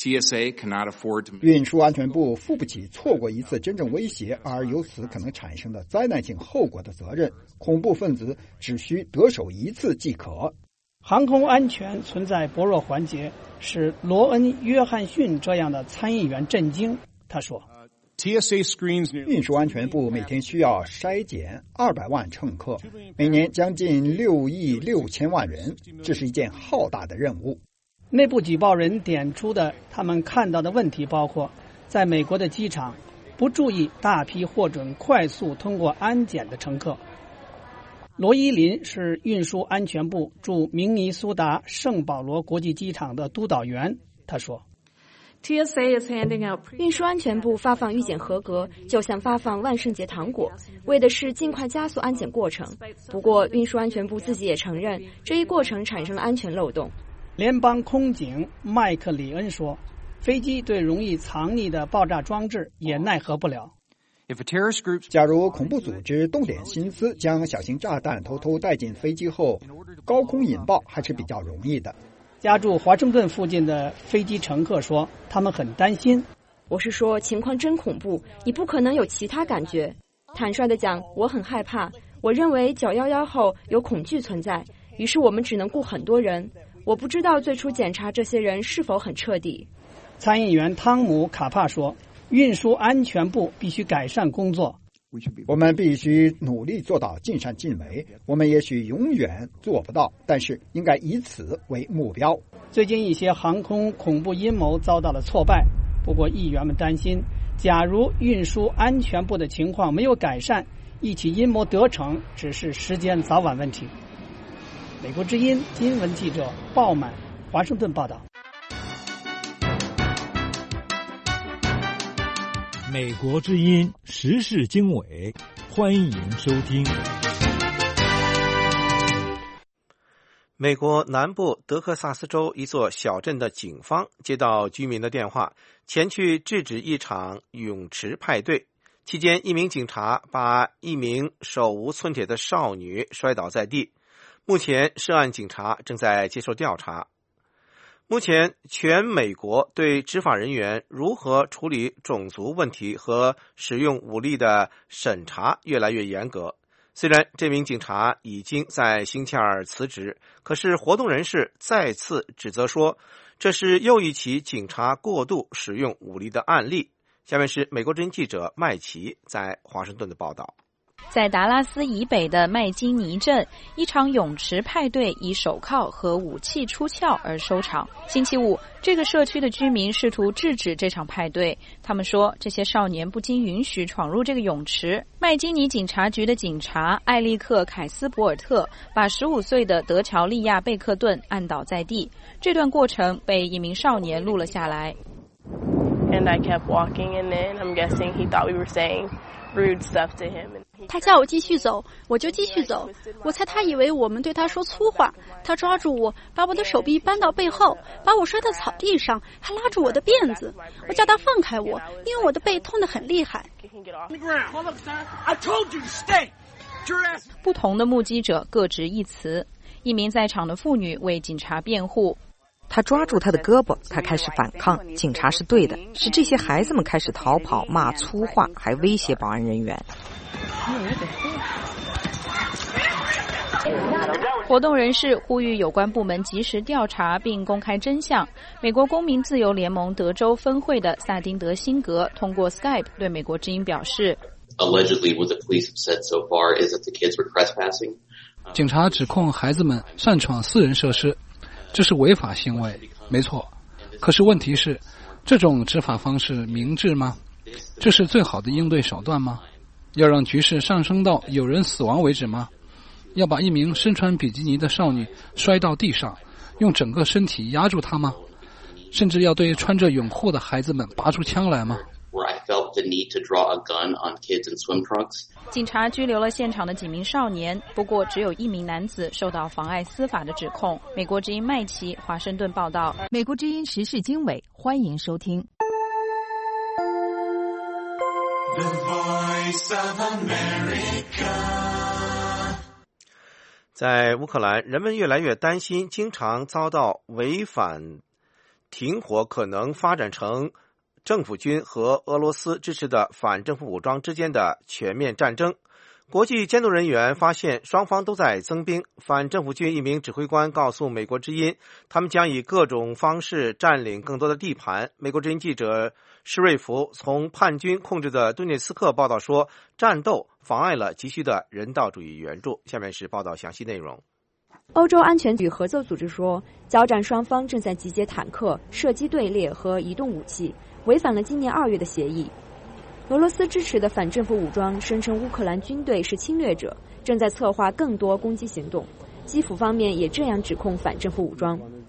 运输安全部负不起错过一次真正威胁而由此可能产生的灾难性后果的责任。恐怖分子只需得手一次即可。 航空安全存在薄弱环节，使罗恩·约翰逊这样的参议员震惊。他说， 运输安全部每天需要筛检二百万乘客，每年将近六亿六千万人，这是一件浩大的任务。 内部举报人点出的他们看到的问题包括，在美国的机场不注意大批获准快速通过安检的乘客。罗伊林是运输安全部驻明尼苏达圣保罗国际机场的督导员，他说， 运输安全部发放预检合格，就像发放万圣节糖果，为的是尽快加速安检过程。不过，运输安全部自己也承认，这一过程产生了安全漏洞。 联邦空警麦克里恩说，飞机对容易藏匿的爆炸装置也奈何不了。 假如恐怖组织动点心思，将小型炸弹偷偷带进飞机后，高空引爆还是比较容易的。 家住华盛顿附近的飞机乘客说，他们很担心。 我是说，情况真恐怖，你不可能有其他感觉。坦率地讲，我很害怕。我认为九一一后有恐惧存在，于是我们只能雇很多人。我不知道最初检查这些人是否很彻底。 参议员汤姆·卡帕说，运输安全部必须改善工作。 我们必须努力做到尽善尽美，我们也许永远做不到，但是应该以此为目标。 最近一些航空恐怖阴谋遭到了挫败，不过议员们担心，假如运输安全部的情况没有改善，一起阴谋得逞只是时间早晚问题。美国之音新闻记者鲍满，华盛顿报道。 美国之音时事经纬，欢迎收听。 美国南部德克萨斯州一座小镇的警方接到居民的电话，前去制止一场泳池派对。期间，一名警察把一名手无寸铁的少女摔倒在地。目前，涉案警察正在接受调查。目前，全美国对执法人员如何处理种族问题和使用武力的审查越来越严格。虽然这名警察已经在星期二辞职，可是活动人士再次指责说，这是又一起警察过度使用武力的案例。下面是美国之音记者麦奇在华盛顿的报道。 在达拉斯以北的麦金尼镇，一场泳池派对以手铐和武器出鞘而收场。星期五，这个社区的居民试图制止这场派对。他们说，这些少年不经允许闯入这个泳池。麦金尼警察局的警察艾利克·凯斯博尔特把十五岁的德乔利亚·贝克顿按倒在地。这段过程被一名少年录了下来。 And I kept walking, and then I'm guessing he thought we were saying rude stuff to him. 他叫我继续走，我就继续走。我猜他以为我们对他说粗话。他抓住我，把我的手臂扳到背后，把我摔到草地上，还拉住我的辫子。我叫他放开我，因为我的背痛得很厉害。 不同的目击者各执一词。一名在场的妇女为警察辩护。 他抓住他的胳膊，他开始反抗。警察是对的，是这些孩子们开始逃跑，骂粗话，还威胁保安人员。 活动人士呼吁有关部门及时调查并公开真相。美国公民自由联盟德州分会的萨丁德辛格通过 Skype 对美国之音表示 Allegedly, what the police have said so far is that the kids were trespassing. 警察指控孩子们擅闯私人设施，这是违法行为，没错。可是问题是，这种执法方式明智吗？这是最好的应对手段吗？要让局势上升到有人死亡为止吗？要把一名身穿比基尼的少女摔到地上，用整个身体压住她吗？甚至要对穿着泳裤的孩子们拔出枪来吗？ Where I felt the need to draw a gun on kids in swim trunks. 警察拘留了现场的几名少年，不过只有一名男子受到妨碍司法的指控。美国之音麦琪华盛顿报道。 美国之音时事经纬，欢迎收听。 The Voice of America。 在乌克兰，人们越来越担心，经常遭到违反停火，可能发展成政府军和俄罗斯支持的反政府武装之间的全面战争。国际监督人员发现双方都在增兵。反政府军一名指挥官告诉美国之音，他们将以各种方式占领更多的地盘。美国之音记者施瑞福从叛军控制的顿涅茨克报道说，战斗妨碍了急需的人道主义援助。下面是报道详细内容。 欧洲安全与合作组织说，交战双方正在集结坦克、射击队列和移动武器，违反了今年二月的协议。俄罗斯支持的反政府武装声称乌克兰军队是侵略者，正在策划更多攻击行动。基辅方面也这样指控反政府武装。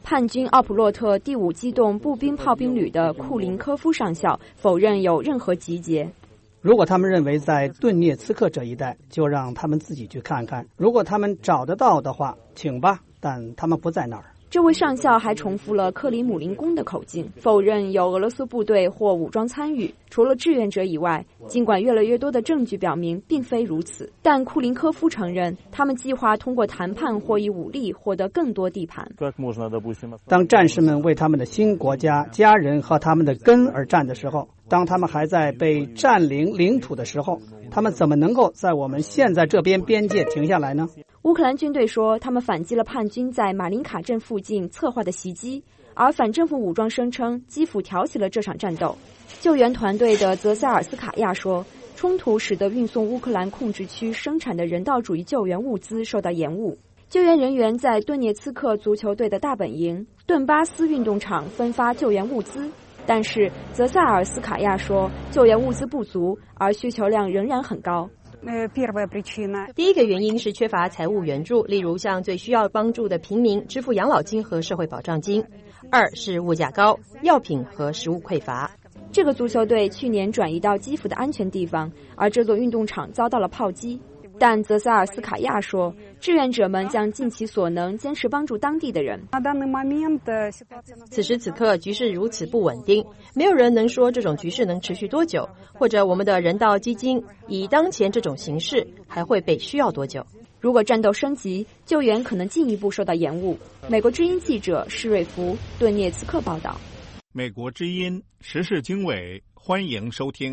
叛军奥普洛特第五机动步兵炮兵旅的库林科夫上校否认有任何集结。 如果他们认为在顿涅茨克这一带，就让他们自己去看看。如果他们找得到的话，请吧，但他们不在那儿。 这位上校还重复了克里姆林宫的口径，否认有俄罗斯部队或武装参与。除了志愿者以外，尽管越来越多的证据表明并非如此，但库林科夫承认，他们计划通过谈判或以武力获得更多地盘。 当战士们为他们的新国家、家人和他们的根而战的时候，当他们还在被占领领土的时候，他们怎么能够在我们现在这边边界停下来呢？ 乌克兰军队说，他们反击了叛军在马林卡镇附近策划的袭击，而反政府武装声称基辅挑起了这场战斗。救援团队的泽塞尔斯卡亚说，冲突使得运送乌克兰控制区生产的人道主义救援物资受到延误。救援人员在顿涅茨克足球队的大本营顿巴斯运动场分发救援物资，但是泽塞尔斯卡亚说，救援物资不足，而需求量仍然很高。 第一个原因是缺乏财务援助，例如向最需要帮助的平民支付养老金和社会保障金。二是物价高，药品和食物匮乏。 这个足球队去年转移到基辅的安全地方，而这座运动场遭到了炮击。但泽塞尔斯卡亚说，志愿者们将尽其所能坚持帮助当地的人。 此时此刻局势如此不稳定，没有人能说这种局势能持续多久，或者我们的人道基金以当前这种形势还会被需要多久。 如果战斗升级，救援可能进一步受到延误。美国之音记者施瑞福，顿涅茨克报道。 美国之音时事经纬，欢迎收听。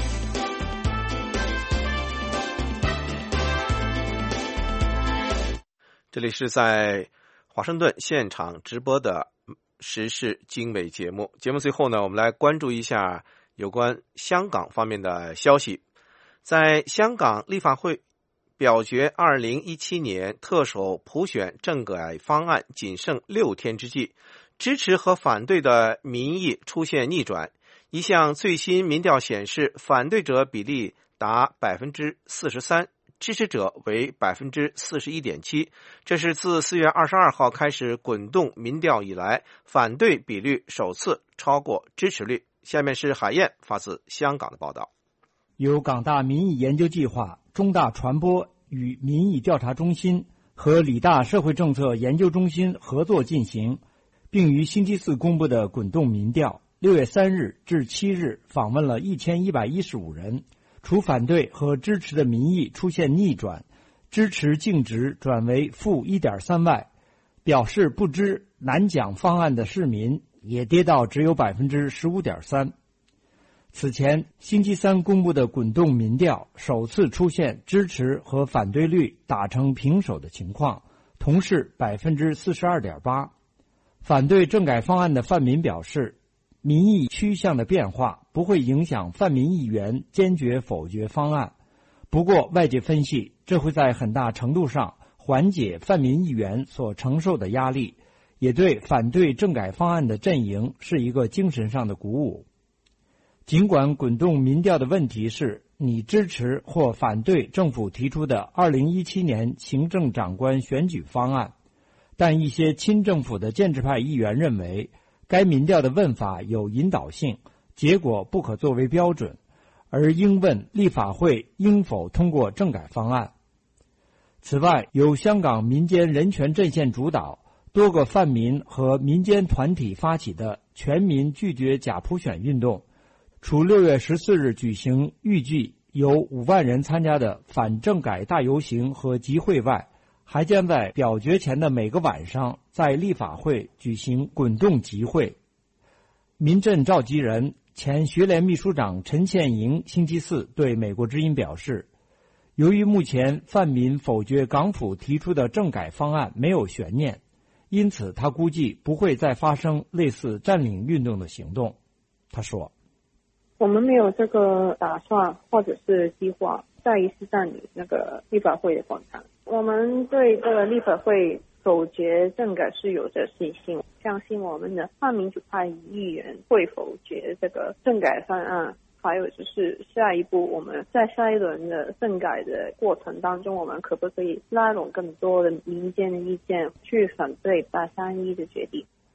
这里是在华盛顿现场直播的时事经纬节目。节目最后呢，我们来关注一下有关香港方面的消息。在香港立法会表决二零一七年特首普选政改方案仅剩六天之际，支持和反对的民意出现逆转。一项最新民调显示，反对者比例达百分之四十三。支持者为百分之四十一点七，这是自四月二十二号开始滚动民调以来，反对比率首次超过支持率。下面是海燕发自香港的报道。 由港大民意研究计划、中大传播与民意调查中心和理大社会政策研究中心合作进行，并于星期四公布的滚动民调，六月三日至七日访问了一千一百一十五人。除反对和支持的民意出现逆转，支持净值转为负 一点三 外，表示不知南蒋方案的市民也跌到只有 百分之十五点三。 此前星期三公布的滚动民调首次出现支持和反对率打成平手的情况，同是 百分之四十二点八。 反对政改方案的泛民表示，民意趋向的变化不会影响泛民议员坚决否决方案，不过外界分析，这会在很大程度上缓解泛民议员所承受的压力，也对反对政改方案的阵营是一个精神上的鼓舞。尽管滚动民调的问题是你支持或反对政府提出的二零一七年行政长官选举方案，但一些亲政府的建制派议员认为该民调的问法有引导性，结果不可作为标准，而应问立法会应否通过政改方案。此外，由香港民间人权阵线主导，多个泛民和民间团体发起的全民拒绝假普选运动，除六月十四日举行预计有五万人参加的反政改大游行和集会外，还将在表决前的每个晚上在立法会举行滚动集会。民阵召集人、前学联秘书长陈倩莹星期四对美国之音表示，由于目前泛民否决港府提出的政改方案没有悬念，因此他估计不会再发生类似占领运动的行动。他说， 我们没有这个打算或者是计划再一次占领那个立法会的广场。我们对这个立法会否决政改是有着信心，相信我们的泛民主派议员会否决这个政改方案。还有就是下一步我们在下一轮的政改的过程当中，我们可不可以拉拢更多的民间的意见去反对八三一的决定。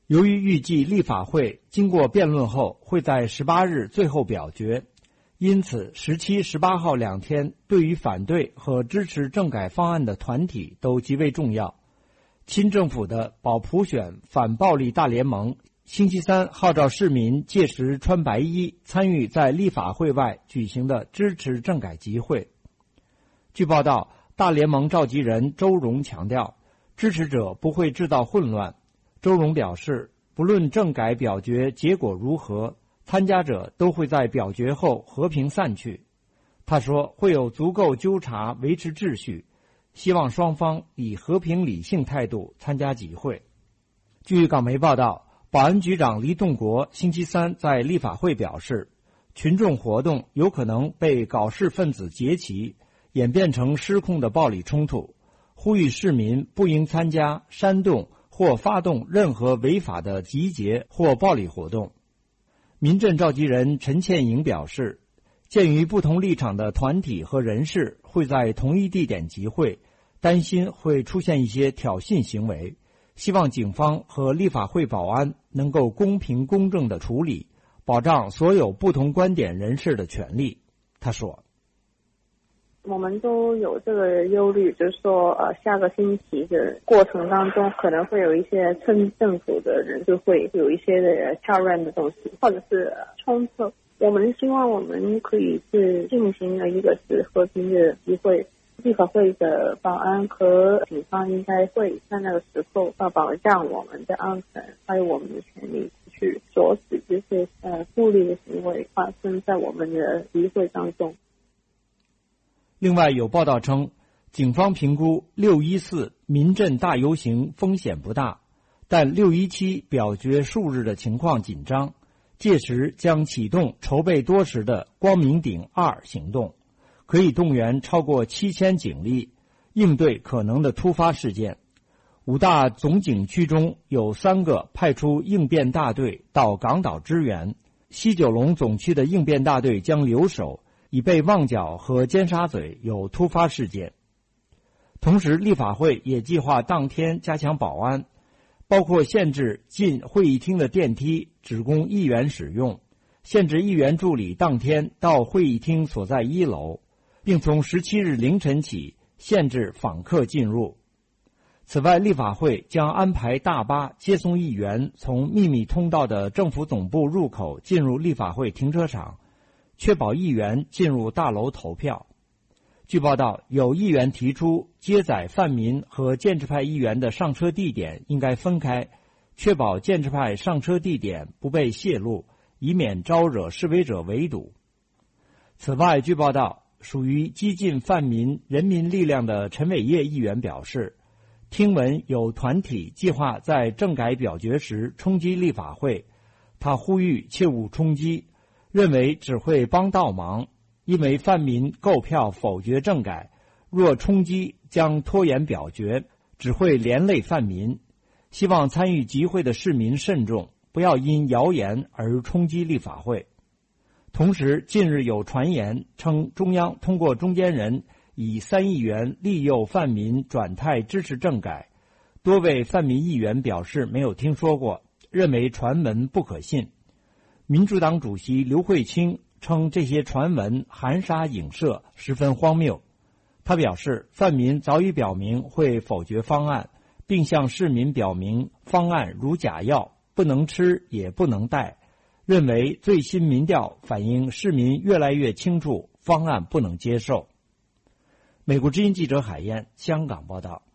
由于预计立法会经过辩论后会在十八日最后表决，因此十七、十八号两天对于反对和支持政改方案的团体都极为重要。亲政府的保普选反暴力大联盟星期三号召市民届时穿白衣参与在立法会外举行的支持政改集会。据报道，大联盟召集人周荣强调，支持者不会制造混乱。周荣表示，不论政改表决结果如何，参加者都会在表决后和平散去。他说，会有足够纠察维持秩序，希望双方以和平理性态度参加集会。据港媒报道，保安局长黎栋国星期三在立法会表示，群众活动有可能被搞事分子劫持，演变成失控的暴力冲突，呼吁市民不应参加煽动或发动任何违法的集结或暴力活动。民阵召集人陈倩颖表示，鉴于不同立场的团体和人士会在同一地点集会，担心会出现一些挑衅行为，希望警方和立法会保安能够公平公正地处理，保障所有不同观点人士的权利。他说， 我们都有这个忧虑，就是说呃，下个星期的过程当中可能会有一些村政府的人就会有一些的挑战的东西，或者是冲突。我们希望我们可以是进行了一个是和平的集会，立法会的保安和警方应该会在那个时候要保障我们的安全还有我们的权利，去阻止这些呃暴力的行为发生在我们的集会当中。 另外有报道称，警方评估六一四民阵大游行风险不大，但六一七表决数日的情况紧张，届时将启动筹备多时的光明顶二行动，可以动员超过七千警力，应对可能的突发事件。五大总警区中有三个派出应变大队到港岛支援，西九龙总区的应变大队将留守，以备旺角和尖沙咀有突发事件。同时，立法会也计划当天加强保安，包括限制进会议厅的电梯只供议员使用，限制议员助理当天到会议厅所在一楼，并从十七日凌晨起限制访客进入。此外，立法会将安排大巴接送议员从秘密通道的政府总部入口进入立法会停车场，确保议员进入大楼投票。据报道，有议员提出接载泛民和建制派议员的上车地点应该分开，确保建制派上车地点不被泄露，以免招惹示威者围堵。此外，据报道，属于激进泛民人民力量的陈伟业议员表示，听闻有团体计划在政改表决时冲击立法会，他呼吁切勿冲击，认为只会帮倒忙，因为泛民购票否决政改，若冲击将拖延表决，只会连累泛民。希望参与集会的市民慎重，不要因谣言而冲击立法会。同时，近日有传言称中央通过中间人以三亿元利诱泛民转态支持政改，多位泛民议员表示没有听说过，认为传闻不可信。民主党主席刘慧卿称这些传闻含沙影射，十分荒谬。他表示，泛民早已表明会否决方案，并向市民表明方案如假药，不能吃也不能带，认为最新民调反映市民越来越清楚方案不能接受。美国之音记者海燕，香港报道。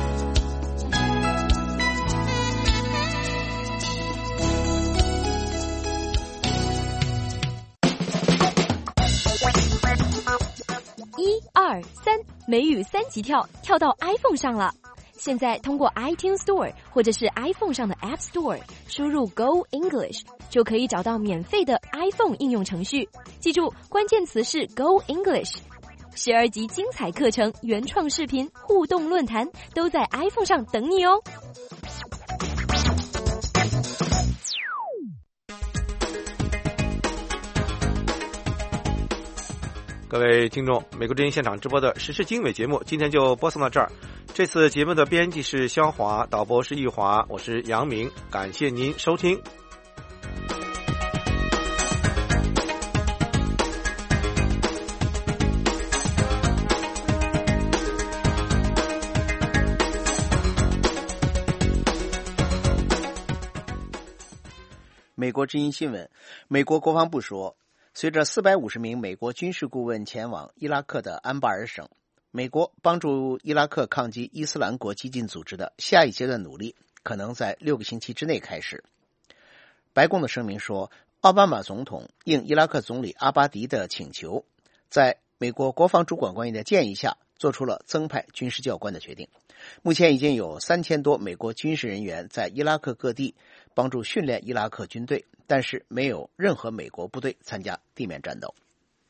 一二三，美语三级跳，跳到 iPhone 上了。现在通过 iTunes Store 或者是 iPhone 上的 App Store 输入 Go English 就可以找到免费的 iPhone 应用程序。记住，关键词是 Go English。十二集精彩课程、原创视频、互动论坛都在 iPhone 上等你哦。 各位听众，美国之音现场直播的时事经纬节目今天就播送到这儿。 这次节目的编辑是肖华，导播是玉华，我是杨明，感谢您收听。 美国之音新闻，美国国防部说，随着四百五十名美国军事顾问前往伊拉克的安巴尔省，美国帮助伊拉克抗击伊斯兰国激进组织的下一阶段努力可能在六个星期之内开始。白宫的声明说，奥巴马总统应伊拉克总理阿巴迪的请求，在美国国防主管官员的建议下，做出了增派军事教官的决定。目前已经有三千多美国军事人员在伊拉克各地帮助训练伊拉克军队，但是没有任何美国部队参加地面战斗。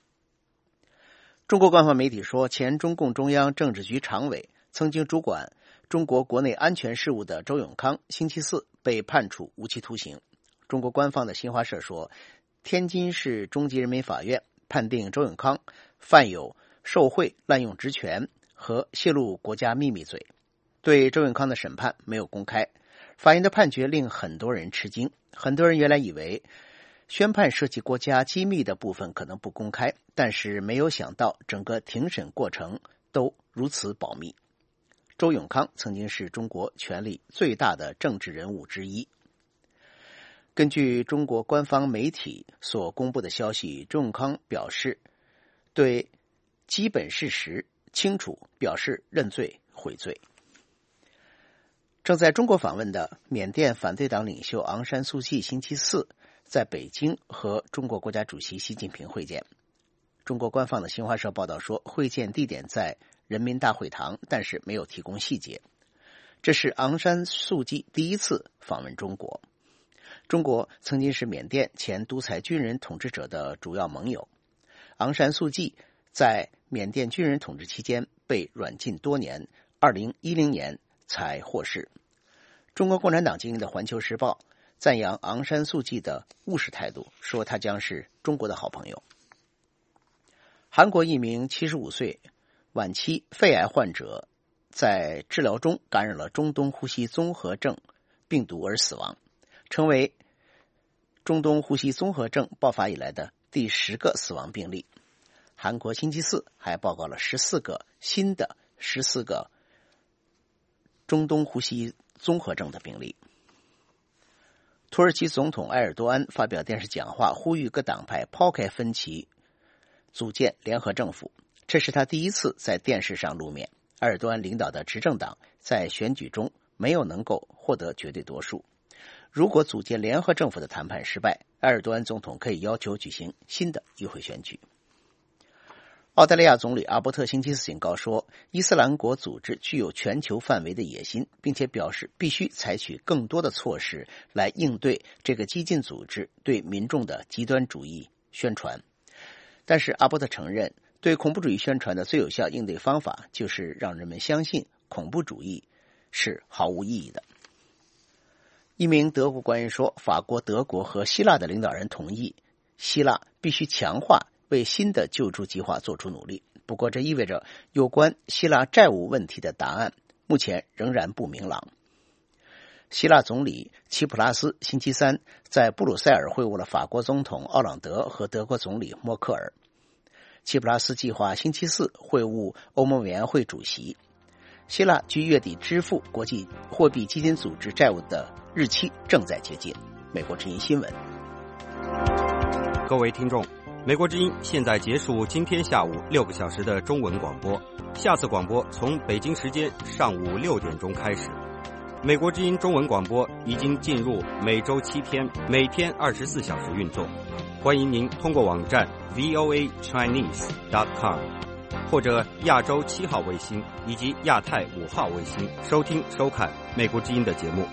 中国官方媒体说，前中共中央政治局常委、曾经主管中国国内安全事务的周永康星期四被判处无期徒刑。中国官方的新华社说，天津市中级人民法院判定周永康犯有受贿、滥用职权和泄露国家秘密罪。对周永康的审判没有公开，法院的判决令很多人吃惊。很多人原来以为宣判涉及国家机密的部分可能不公开，但是没有想到整个庭审过程都如此保密。周永康曾经是中国权力最大的政治人物之一。根据中国官方媒体所公布的消息，周永康表示对基本事实清楚表示认罪悔罪。正在中国访问的缅甸反对党领袖昂山素季星期四在北京和中国国家主席习近平会见。中国官方的新华社报道说，会见地点在人民大会堂，但是没有提供细节。这是昂山素季第一次访问中国。中国曾经是缅甸前独裁军人统治者的主要盟友。昂山素季在缅甸军人统治期间被软禁多年，二零一零年才获释。中国共产党经营的《环球时报》赞扬昂山素季的务实态度，说他将是中国的好朋友。韩国一名七十五岁晚期肺癌患者在治疗中感染了中东呼吸综合症病毒而死亡，成为中东呼吸综合症爆发以来的第十个死亡病例。韩国星期四还报告了十四个新的十四个中东呼吸综合症的病例。土耳其总统埃尔多安发表电视讲话，呼吁各党派抛开分歧，组建联合政府。这是他第一次在电视上露面。埃尔多安领导的执政党在选举中没有能够获得绝对多数。如果组建联合政府的谈判失败，埃尔多安总统可以要求举行新的议会选举。澳大利亚总理阿伯特星期四警告说，伊斯兰国组织具有全球范围的野心，并且表示必须采取更多的措施来应对这个激进组织对民众的极端主义宣传。但是阿伯特承认，对恐怖主义宣传的最有效应对方法就是让人们相信恐怖主义是毫无意义的。一名德国官员说，法国、德国和希腊的领导人同意希腊必须强化为新的救助计划做出努力。不过这意味着有关希腊债务问题的答案目前仍然不明朗。希腊总理齐普拉斯星期三在布鲁塞尔会晤了法国总统奥朗德和德国总理默克尔。齐普拉斯计划星期四会晤欧盟委员会主席。希腊距月底支付国际货币基金组织债务的日期正在接近。美国之音新闻。 各位听众，美国之音现在结束今天下午六个小时的中文广播，下次广播从北京时间上午六点钟开始。美国之音中文广播已经进入每周七天，每天二十四小时运作。欢迎您通过网站 v o a chinese dot com 或者亚洲七号卫星以及亚太五号卫星收听收看美国之音的节目。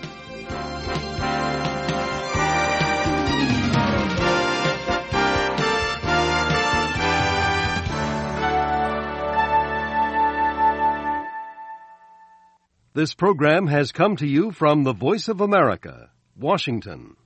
This program has come to you from the Voice of America, Washington.